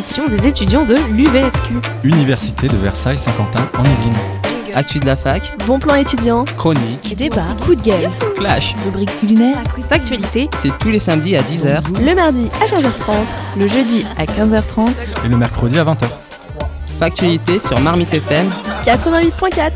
l'émission des étudiants de l'UVSQ. Université de Versailles-Saint-Quentin en Yvelines. Actu de la fac, Bon plan étudiant, chronique, débat, coup de gueule, clash. rubrique culinaire, factualité. C'est tous les samedis à 10h. Le mardi à 15h30, le jeudi à 15h30, Et le mercredi à 20h. Factualité sur Marmite FM. 88.4.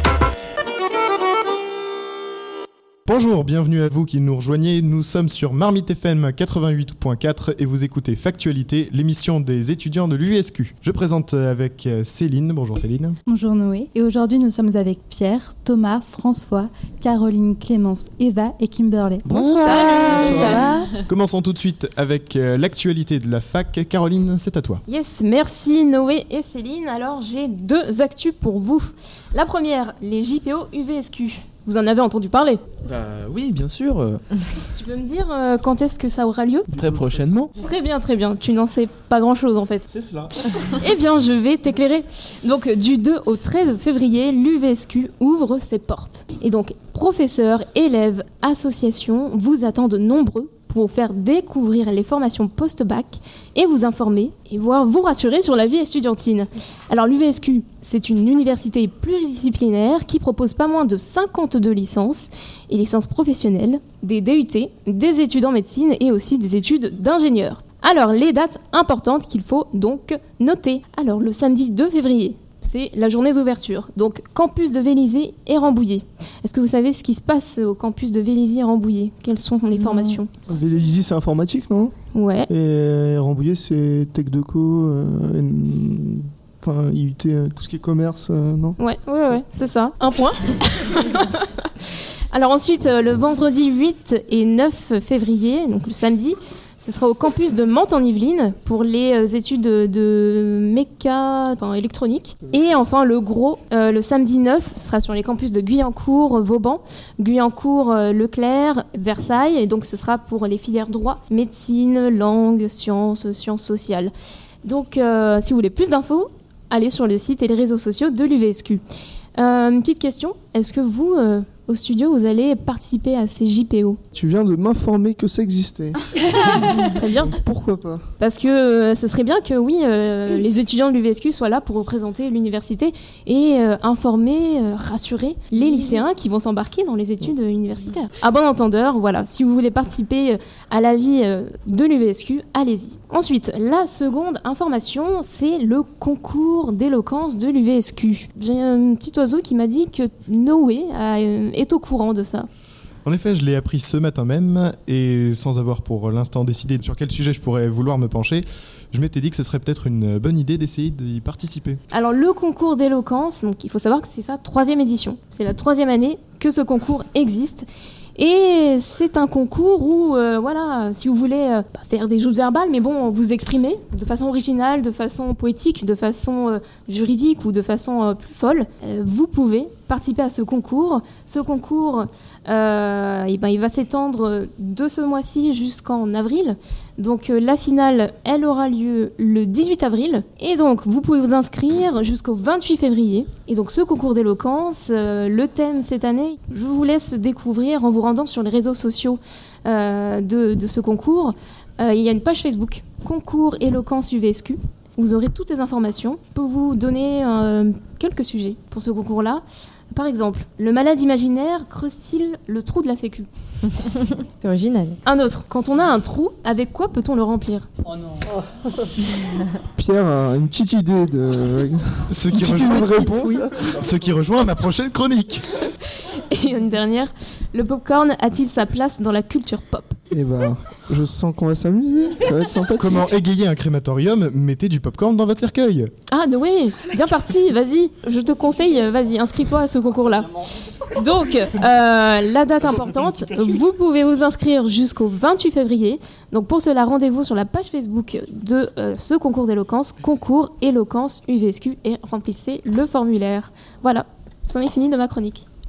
Bonjour, bienvenue à vous qui nous rejoignez. Nous sommes sur Marmite FM 88.4 et vous écoutez Factualité, l'émission des étudiants de l'UVSQ. Je présente avec Céline. Bonjour Céline. Bonjour Noé. Et aujourd'hui, nous sommes avec Pierre, Thomas, François, Caroline, Clémence, Eva et Kimberley. Bonsoir. Salut. Ça va ? Commençons tout de suite avec l'actualité de la fac. Caroline, c'est à toi. Yes, merci Noé et Céline. Alors j'ai deux actus pour vous. La première, les JPO UVSQ. Vous en avez entendu parler? Oui, bien sûr. Tu peux me dire quand est-ce que ça aura lieu? Très prochainement. Très bien, très bien. Tu n'en sais pas grand-chose en fait. C'est cela. Eh bien, je vais t'éclairer. Donc, du 2 au 13 février, l'UVSQ ouvre ses portes. Et donc, professeurs, élèves, associations vous attendent nombreux pour vous faire découvrir les formations post-bac et vous informer et voire vous rassurer sur la vie estudiantine. Alors l'UVSQ, c'est une université pluridisciplinaire qui propose pas moins de 52 licences et licences professionnelles, des DUT, des études en médecine et aussi des études d'ingénieur. Alors les dates importantes qu'il faut donc noter. Alors le samedi 2 février, c'est la journée d'ouverture. Donc, campus de Vélizy et Rambouillet. Est-ce que vous savez ce qui se passe au campus de Vélizy et Rambouillet? Quelles sont les formations? Vélizy, c'est informatique, non? Ouais. Et Rambouillet, c'est tech deco, enfin IUT, tout ce qui est commerce, non? Ouais, c'est ça. Un point. Alors ensuite, le vendredi 8 et 9 février, donc le samedi, ce sera au campus de Mantes en Yvelines pour les études de méca, électronique. Et enfin, le gros, le samedi 9, ce sera sur les campus de Guyancourt, Vauban, Guyancourt, Leclerc, Versailles. Et donc, ce sera pour les filières droit, médecine, langue, sciences sociales. Donc, si vous voulez plus d'infos, allez sur le site et les réseaux sociaux de l'UVSQ. Une petite question, est-ce que vous, au studio, vous allez participer à ces JPO? Tu viens de m'informer que ça existait. Très bien. Pourquoi pas? Parce que ce serait bien que, oui, les étudiants de l'UVSQ soient là pour représenter l'université et informer, rassurer les lycéens qui vont s'embarquer dans les études universitaires. À bon entendeur, voilà, si vous voulez participer à la vie de l'UVSQ, allez-y. Ensuite, la seconde information, c'est le concours d'éloquence de l'UVSQ. J'ai un petit oiseau qui m'a dit que Noé est au courant de ça. En effet, je l'ai appris ce matin même et sans avoir pour l'instant décidé sur quel sujet je pourrais vouloir me pencher, je m'étais dit que ce serait peut-être une bonne idée d'essayer d'y participer. Alors le concours d'éloquence, donc il faut savoir que c'est sa 3e édition. C'est la 3e année que ce concours existe. Et c'est un concours où, voilà, si vous voulez faire des joutes verbales, mais bon, vous exprimer de façon originale, de façon poétique, de façon juridique ou de façon plus folle, vous pouvez participer à ce concours. Ce concours, il va s'étendre de ce mois-ci jusqu'en avril. Donc la finale, elle aura lieu le 18 avril. Et donc, vous pouvez vous inscrire jusqu'au 28 février. Et donc, ce concours d'éloquence, le thème cette année, je vous laisse découvrir en vous rendant sur les réseaux sociaux de ce concours. Il y a une page Facebook, Concours éloquence UVSQ. Vous aurez toutes les informations. Je peux vous donner quelques sujets pour ce concours-là. Par exemple, le malade imaginaire creuse-t-il le trou de la sécu? C'est original. Un autre, quand on a un trou, avec quoi peut-on le remplir? Oh non. Pierre a une petite idée de... Ce qui rejoint ma prochaine chronique. Et une dernière, le popcorn a-t-il sa place dans la culture pop? Eh ben, je sens qu'on va s'amuser, ça va être sympathique. Comment égayer un crématorium? Mettez du popcorn dans votre cercueil. Ah Noé, bien parti, vas-y, je te conseille, vas-y, inscris-toi à ce concours-là. Donc, la date importante, vous pouvez vous inscrire jusqu'au 28 février. Donc pour cela, rendez-vous sur la page Facebook de ce concours d'éloquence, Concours éloquence UVSQ, et remplissez le formulaire. Voilà, c'en est fini de ma chronique.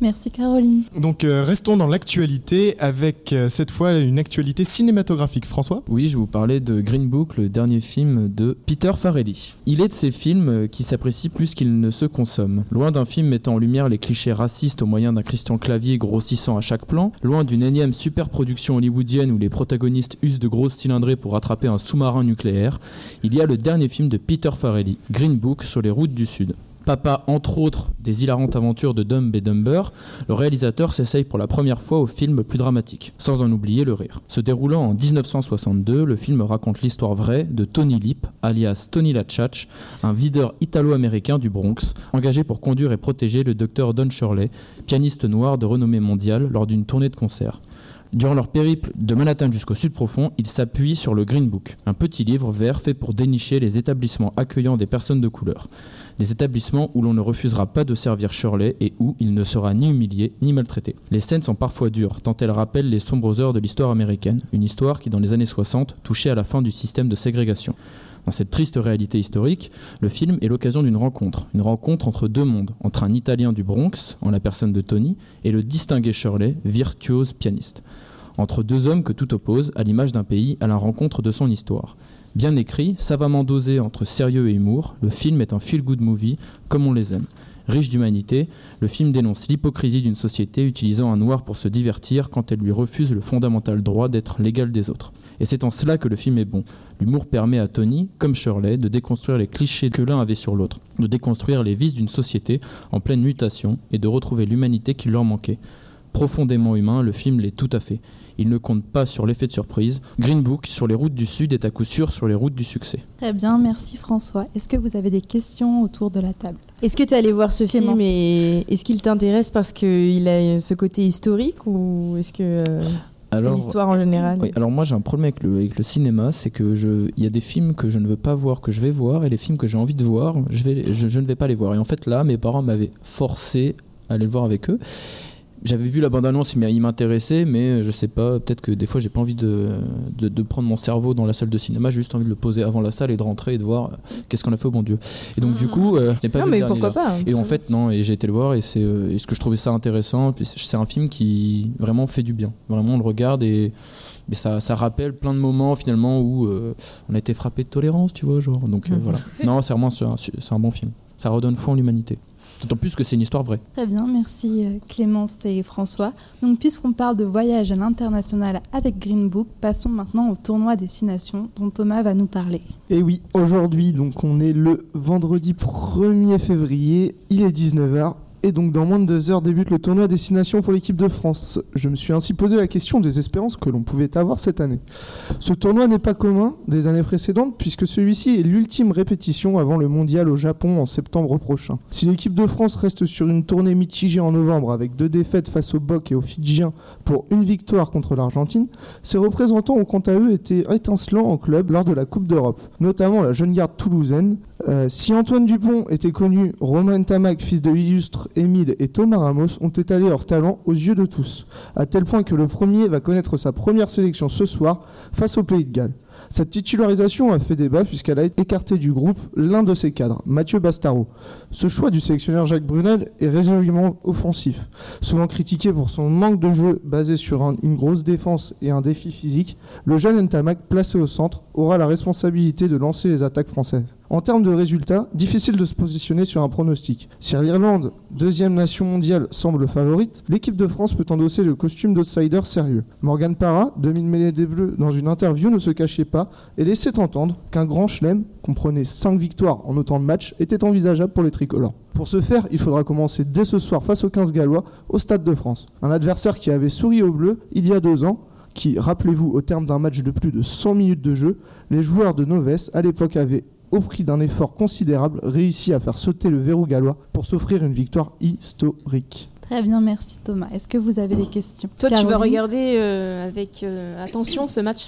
Merci Caroline. Donc restons dans l'actualité avec cette fois une actualité cinématographique. François ? Oui, je vais vous parler de Green Book, le dernier film de Peter Farrelly. Il est de ces films qui s'apprécient plus qu'ils ne se consomment. Loin d'un film mettant en lumière les clichés racistes au moyen d'un Christian Clavier grossissant à chaque plan, loin d'une énième superproduction hollywoodienne où les protagonistes usent de grosses cylindrées pour attraper un sous-marin nucléaire, il y a le dernier film de Peter Farrelly, Green Book, sur les routes du Sud. Papa, entre autres, des hilarantes aventures de Dumb et Dumber, le réalisateur s'essaye pour la première fois au film plus dramatique, sans en oublier le rire. Se déroulant en 1962, le film raconte l'histoire vraie de Tony Lip, alias Tony Lachach, un videur italo-américain du Bronx, engagé pour conduire et protéger le docteur Don Shirley, pianiste noir de renommée mondiale, lors d'une tournée de concert. Durant leur périple de Manhattan jusqu'au sud profond, ils s'appuient sur le Green Book, un petit livre vert fait pour dénicher les établissements accueillant des personnes de couleur. Des établissements où l'on ne refusera pas de servir Shirley et où il ne sera ni humilié ni maltraité. Les scènes sont parfois dures, tant elles rappellent les sombres heures de l'histoire américaine, une histoire qui dans les années 60 touchait à la fin du système de ségrégation. Dans cette triste réalité historique, le film est l'occasion d'une rencontre entre deux mondes, entre un Italien du Bronx, en la personne de Tony, et le distingué Shirley, virtuose pianiste. Entre deux hommes que tout oppose, à l'image d'un pays, à la rencontre de son histoire. Bien écrit, savamment dosé entre sérieux et humour, le film est un feel-good movie, comme on les aime. Riche d'humanité, le film dénonce l'hypocrisie d'une société utilisant un noir pour se divertir quand elle lui refuse le fondamental droit d'être l'égal des autres. Et c'est en cela que le film est bon. L'humour permet à Tony, comme Shirley, de déconstruire les clichés que l'un avait sur l'autre, de déconstruire les vices d'une société en pleine mutation et de retrouver l'humanité qui leur manquait. Profondément humain, le film l'est tout à fait. Il ne compte pas sur l'effet de surprise. Green Book, sur les routes du Sud, est à coup sûr sur les routes du succès. Très bien, merci François. Est-ce que vous avez des questions autour de la table ? Est-ce que tu es allé voir ce Clémence. film et est-ce qu'il t'intéresse parce qu'il a ce côté historique ou est-ce que c'est l'histoire en général ? Oui, alors moi j'ai un problème avec le cinéma, c'est que il y a des films que je ne veux pas voir, que je vais voir, et les films que j'ai envie de voir, je ne vais pas les voir. Et en fait là, mes parents m'avaient forcé à aller le voir avec eux. J'avais vu la bande-annonce, il m'intéressait, mais je sais pas, peut-être que des fois j'ai pas envie de prendre mon cerveau dans la salle de cinéma, j'ai juste envie de le poser avant la salle et de rentrer et de voir qu'est-ce qu'on a fait au bon Dieu. Et donc du coup, je n'ai pas vu le dernier. Pourquoi pas, et en fait non, et j'ai été le voir et ce que je trouvais ça intéressant, puis c'est un film qui vraiment fait du bien. Vraiment on le regarde et ça rappelle plein de moments finalement où on a été frappé de tolérance, tu vois, genre. Donc voilà. Non, c'est vraiment c'est un bon film. Ça redonne foi en l'humanité. D'autant plus que c'est une histoire vraie. Très bien, merci Clémence et François. Donc puisqu'on parle de voyage à l'international avec Green Book, passons maintenant au tournoi Destination dont Thomas va nous parler. Et oui, aujourd'hui, donc on est le vendredi 1er février, il est 19h. Et donc dans moins de 2 heures débute le tournoi Destination pour l'équipe de France. Je me suis ainsi posé la question des espérances que l'on pouvait avoir cette année. Ce tournoi n'est pas commun des années précédentes puisque celui-ci est l'ultime répétition avant le mondial au Japon en septembre prochain. Si l'équipe de France reste sur une tournée mitigée en novembre avec 2 défaites face au BOC et aux Fidjiens pour 1 victoire contre l'Argentine, ses représentants ont quant à eux été étincelants en club lors de la Coupe d'Europe, notamment la jeune garde toulousaine. Si Antoine Dupont était connu, Romain Ntamak, fils de l'illustre Émile et Thomas Ramos ont étalé leur talent aux yeux de tous, à tel point que le premier va connaître sa première sélection ce soir face au Pays de Galles. Cette titularisation a fait débat puisqu'elle a écarté du groupe l'un de ses cadres, Mathieu Bastaro. Ce choix du sélectionneur Jacques Brunel est résolument offensif. Souvent critiqué pour son manque de jeu basé sur une grosse défense et un défi physique, le jeune Ntamak, placé au centre, aura la responsabilité de lancer les attaques françaises. En termes de résultats, difficile de se positionner sur un pronostic. Si l'Irlande, deuxième nation mondiale, semble favorite, l'équipe de France peut endosser le costume d'outsider sérieux. Morgan Parra, demi-mêlée des Bleus, dans une interview ne se cachait pas et laissait entendre qu'un grand chelem, comprenait 5 victoires en autant de matchs, était envisageable pour les tricolores. Pour ce faire, il faudra commencer dès ce soir face aux 15 Gallois au Stade de France. Un adversaire qui avait souri aux Bleus il y a 2 ans, qui, rappelez-vous, au terme d'un match de plus de 100 minutes de jeu, les joueurs de Novès à l'époque avaient, au prix d'un effort considérable, réussi à faire sauter le verrou gallois pour s'offrir une victoire historique. Très bien, merci Thomas. Est-ce que vous avez des questions ? Toi, Caroline ? tu vas regarder avec attention ce match ?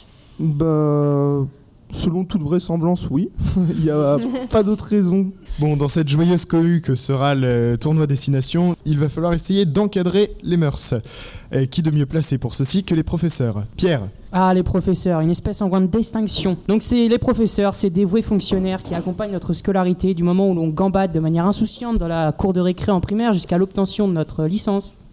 Selon toute vraisemblance, oui. Il n'y a pas d'autre raison. Bon, dans cette joyeuse cohue que sera le tournoi Destination, il va falloir essayer d'encadrer les mœurs. Qui de mieux placé pour ceci que les professeurs ? Pierre ? Ah, les professeurs, une espèce en grande distinction. Donc c'est les professeurs, ces dévoués fonctionnaires qui accompagnent notre scolarité du moment où l'on gambade de manière insouciante dans la cour de récré en primaire jusqu'à l'obtention de notre licence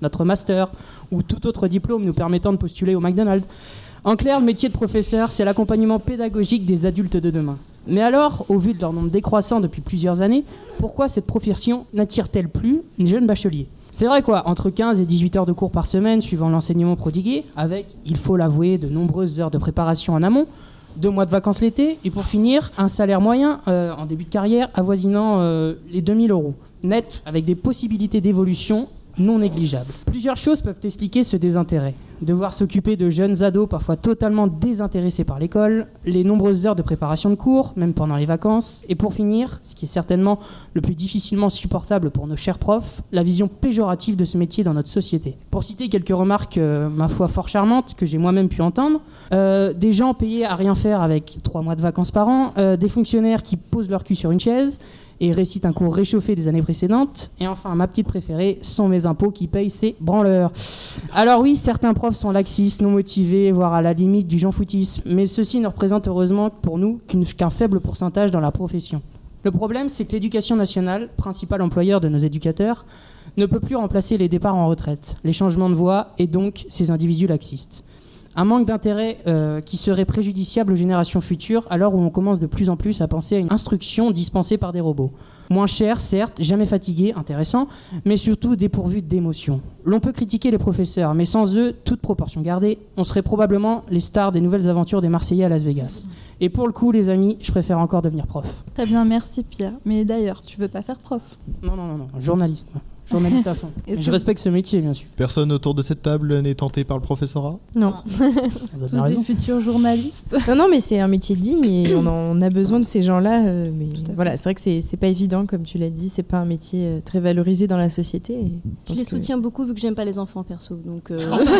notre master ou tout autre diplôme nous permettant de postuler au McDonald's. En clair, le métier de professeur, c'est l'accompagnement pédagogique des adultes de demain. Mais alors, au vu de leur nombre décroissant depuis plusieurs années, pourquoi cette profession n'attire-t-elle plus les jeunes bacheliers ? C'est vrai quoi, entre 15 et 18 heures de cours par semaine suivant l'enseignement prodigué, avec, il faut l'avouer, de nombreuses heures de préparation en amont, 2 mois de vacances l'été, et pour finir, un salaire moyen en début de carrière avoisinant les 2 000 € net, avec des possibilités d'évolution non négligeables. Plusieurs choses peuvent expliquer ce désintérêt. Devoir s'occuper de jeunes ados parfois totalement désintéressés par l'école, les nombreuses heures de préparation de cours, même pendant les vacances, et pour finir, ce qui est certainement le plus difficilement supportable pour nos chers profs, la vision péjorative de ce métier dans notre société. Pour citer quelques remarques, ma foi, fort charmantes, que j'ai moi-même pu entendre, des gens payés à rien faire avec 3 mois de vacances par an, des fonctionnaires qui posent leur cul sur une chaise, et récite un cours réchauffé des années précédentes. Et enfin, ma petite préférée, sont mes impôts qui payent ces branleurs. Alors oui, certains profs sont laxistes, non motivés, voire à la limite du jean-foutisme, mais ceci ne représente heureusement pour nous qu'un faible pourcentage dans la profession. Le problème, c'est que l'éducation nationale, principal employeur de nos éducateurs, ne peut plus remplacer les départs en retraite, les changements de voie et donc ces individus laxistes. Un manque d'intérêt qui serait préjudiciable aux générations futures, alors où on commence de plus en plus à penser à une instruction dispensée par des robots. Moins cher, certes, jamais fatigué, intéressant, mais surtout dépourvu d'émotion. L'on peut critiquer les professeurs, mais sans eux, toute proportion gardée, on serait probablement les stars des nouvelles aventures des Marseillais à Las Vegas. Et pour le coup, les amis, je préfère encore devenir prof. Très bien, merci Pierre. Mais d'ailleurs, tu veux pas faire prof ? Non, journaliste. Journaliste à fond. Je respecte ce métier, bien sûr. Personne autour de cette table n'est tenté par le professorat ? Non. Tous des futurs journalistes. Non, mais c'est un métier digne et on a besoin de ces gens-là. Mais voilà, c'est vrai que c'est pas évident, comme tu l'as dit, c'est pas un métier très valorisé dans la société. Je les soutiens beaucoup vu que j'aime pas les enfants perso. Donc,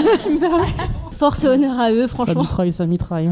force et honneur à eux, franchement. Ça mitraille.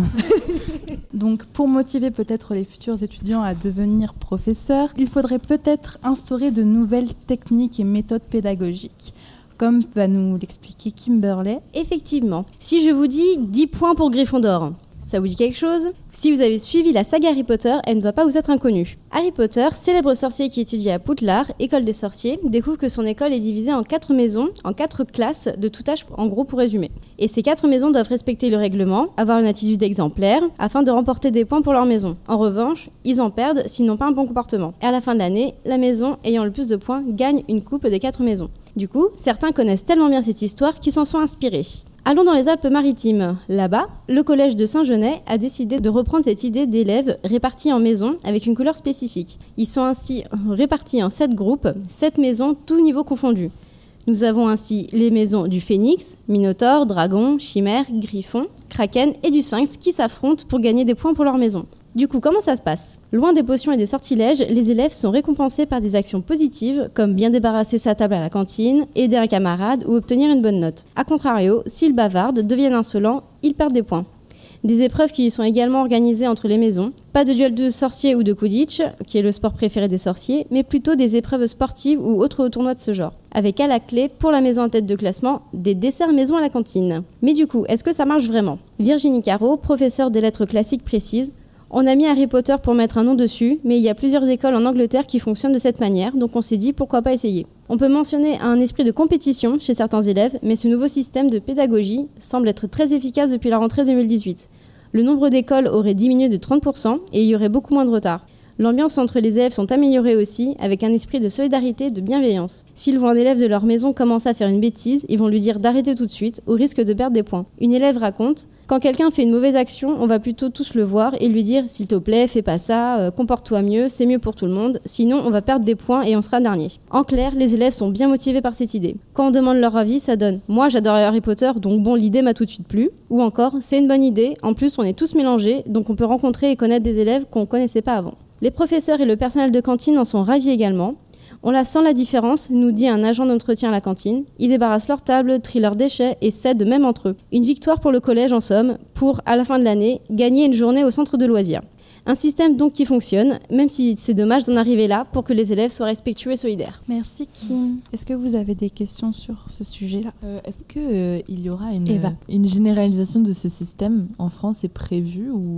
Donc, pour motiver peut-être les futurs étudiants à devenir professeurs, il faudrait peut-être instaurer de nouvelles techniques et méthodes pédagogiques, comme va nous l'expliquer Kimberley. Effectivement. Si je vous dis 10 points pour Gryffondor, ça vous dit quelque chose ? Si vous avez suivi la saga Harry Potter, elle ne doit pas vous être inconnue. Harry Potter, célèbre sorcier qui étudie à Poudlard, école des sorciers, découvre que son école est divisée en 4 maisons, en 4 classes de tout âge, en gros pour résumer. Et ces 4 maisons doivent respecter le règlement, avoir une attitude exemplaire, afin de remporter des points pour leur maison. En revanche, ils en perdent s'ils n'ont pas un bon comportement. Et à la fin de l'année, la maison ayant le plus de points gagne une coupe des 4 maisons. Du coup, certains connaissent tellement bien cette histoire qu'ils s'en sont inspirés. Allons dans les Alpes-Maritimes. Là-bas, le collège de Saint-Genès a décidé de reprendre cette idée d'élèves répartis en maisons avec une couleur spécifique. Ils sont ainsi répartis en 7 groupes, 7 maisons, tous niveaux confondus. Nous avons ainsi les maisons du Phénix, Minotaure, Dragon, Chimère, Griffon, Kraken et du Sphinx qui s'affrontent pour gagner des points pour leur maison. Du coup, comment ça se passe ? Loin des potions et des sortilèges, les élèves sont récompensés par des actions positives, comme bien débarrasser sa table à la cantine, aider un camarade ou obtenir une bonne note. A contrario, s'ils bavardent, deviennent insolents, ils perdent des points. Des épreuves qui sont également organisées entre les maisons. Pas de duel de sorciers ou de Quidditch, qui est le sport préféré des sorciers, mais plutôt des épreuves sportives ou autres tournois de ce genre. Avec à la clé, pour la maison en tête de classement, des desserts maison à la cantine. Mais du coup, est-ce que ça marche vraiment ? Virginie Caro, professeure des lettres classiques, précise: on a mis Harry Potter pour mettre un nom dessus, mais il y a plusieurs écoles en Angleterre qui fonctionnent de cette manière, donc on s'est dit pourquoi pas essayer. On peut mentionner un esprit de compétition chez certains élèves, mais ce nouveau système de pédagogie semble être très efficace depuis la rentrée 2018. Le nombre d'écoles aurait diminué de 30% et il y aurait beaucoup moins de retard. L'ambiance entre les élèves sont améliorées aussi, avec un esprit de solidarité et de bienveillance. S'ils voient un élève de leur maison commencer à faire une bêtise, ils vont lui dire d'arrêter tout de suite, au risque de perdre des points. Une élève raconte: quand quelqu'un fait une mauvaise action, on va plutôt tous le voir et lui dire « s'il te plaît, fais pas ça, comporte-toi mieux, c'est mieux pour tout le monde, sinon on va perdre des points et on sera dernier ». En clair, les élèves sont bien motivés par cette idée. Quand on demande leur avis, ça donne « moi j'adore Harry Potter, donc bon, l'idée m'a tout de suite plu ». Ou encore « c'est une bonne idée, en plus on est tous mélangés, donc on peut rencontrer et connaître des élèves qu'on connaissait pas avant ». Les professeurs et le personnel de cantine en sont ravis également. On la sent la différence, nous dit un agent d'entretien à la cantine. Ils débarrassent leur table, trient leurs déchets et s'aident même entre eux. Une victoire pour le collège en somme, pour, à la fin de l'année, gagner une journée au centre de loisirs. Un système donc qui fonctionne, même si c'est dommage d'en arriver là pour que les élèves soient respectueux et solidaires. Merci Kim. Est-ce que vous avez des questions sur ce sujet-là ? Est-ce qu'il y aura une généralisation de ce système en France est prévue ou pas ?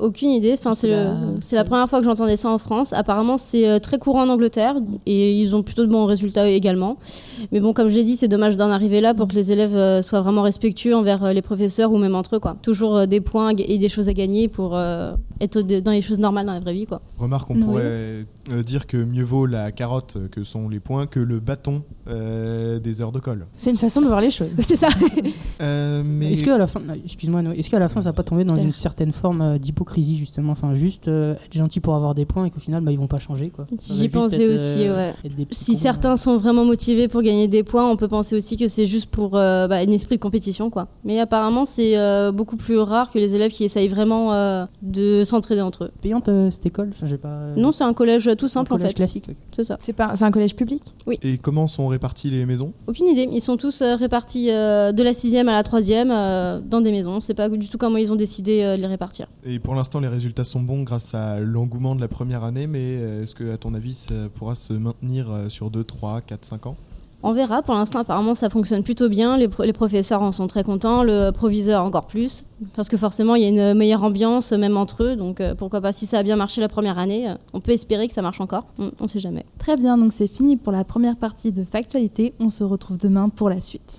Aucune idée. Enfin, c'est la première fois que j'entendais ça en France. Apparemment, c'est très courant en Angleterre et ils ont plutôt de bons résultats également. Mais bon, comme je l'ai dit, c'est dommage d'en arriver là pour que les élèves soient vraiment respectueux envers les professeurs ou même entre eux, quoi. Toujours des points et des choses à gagner pour être dans les choses normales dans la vraie vie, quoi. Remarque, on pourrait dire que mieux vaut la carotte que sont les points que le bâton des heures de colle. C'est une façon de voir les choses. C'est ça. Mais... Est-ce qu'à la fin, est-ce qu'à la fin ça va pas tomber dans une certaine forme d'hypocrisie justement, enfin juste être gentil pour avoir des points et qu'au final ils vont pas changer, quoi. J'y pensais aussi, ouais. Si certains sont vraiment motivés pour gagner des points, on peut penser aussi que c'est juste pour un esprit de compétition, quoi. Mais apparemment c'est beaucoup plus rare que les élèves qui essayent vraiment de s'entraider entre eux. Payante cette école, enfin, j'ai pas. Non, c'est un collège tout simple, un collège en fait. Classique. Okay. C'est ça. C'est un collège public? Oui. Et comment sont réparties les maisons? Aucune idée. Ils sont tous répartis de la 6e à la 3e dans des maisons. On ne sait pas du tout comment ils ont décidé de les répartir. Et pour l'instant, les résultats sont bons grâce à l'engouement de la première année, mais est-ce que, à ton avis, ça pourra se maintenir sur 2, 3, 4, 5 ans? On verra. Pour l'instant, apparemment, ça fonctionne plutôt bien. Les professeurs en sont très contents, le proviseur encore plus, parce que forcément, il y a une meilleure ambiance, même entre eux. Donc, pourquoi pas, si ça a bien marché la première année, on peut espérer que ça marche encore. On ne sait jamais. Très bien, donc c'est fini pour la première partie de Factualité. On se retrouve demain pour la suite.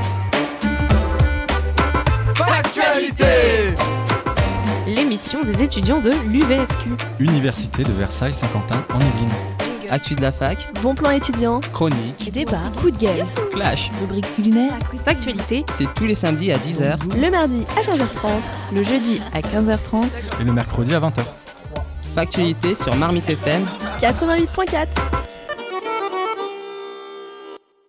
Factualité, l'émission des étudiants de l'UVSQ. Université de Versailles-Saint-Quentin en Yvelines. Actu de la fac, Bon plan étudiant, chronique, débat, coup de gueule, clash, rubrique culinaire, Factualité. C'est tous les samedis à 10h. Le mardi à 15h30, le jeudi à 15h30 Et le mercredi à 20h. Factualité sur Marmite FM 88.4.